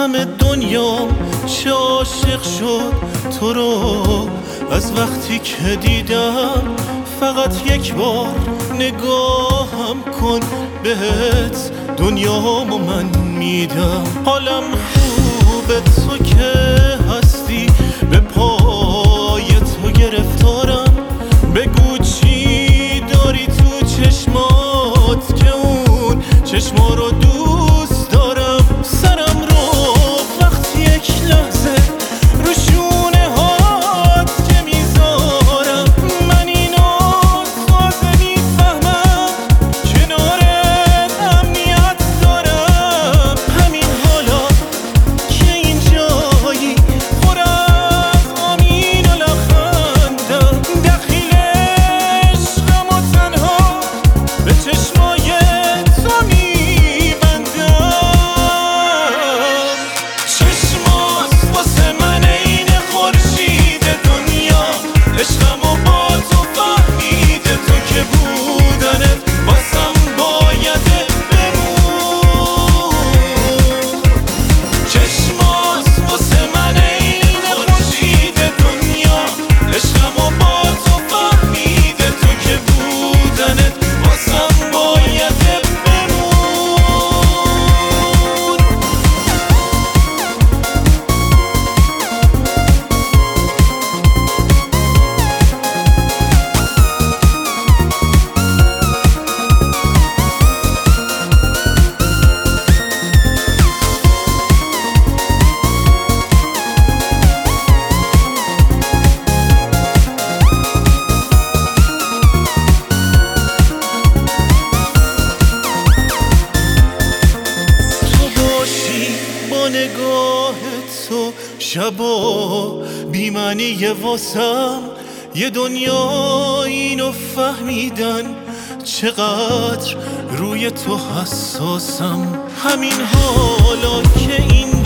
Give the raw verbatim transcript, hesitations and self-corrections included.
همه دنیام چه عاشق شد تو رو. از وقتی که دیدم فقط یک بار نگاهم کن بهت دنیامو من میدم. حالم خوبه تو که هستی به پای تو گرفتارم. بگو چی داری تو چشمات که اون چشما رو دوست دارم. سرم رو وقتی یک لحظه رو شونه هات که میذارم من اینو تازه میفهمم کنارت امنیت دارم. همین حالا که اینجایی پر از آمین و لبخندم دخیل عشقم و تنها به چشمای تو میبندم. چشمات واسه من این خورشید دنیا عشقم و با تو فهمیده تو که بودنت واسم بایده بمون. چشمات واسه من این خورشید دنیا عشقم و با تو فهمیده تو که بودنت واسم بایده بمون. تو باشی با نگاه تو شبا بی معنی واسم یه دنیا اینو فهمیدن چقدر روی تو حساسم. همین حالا که این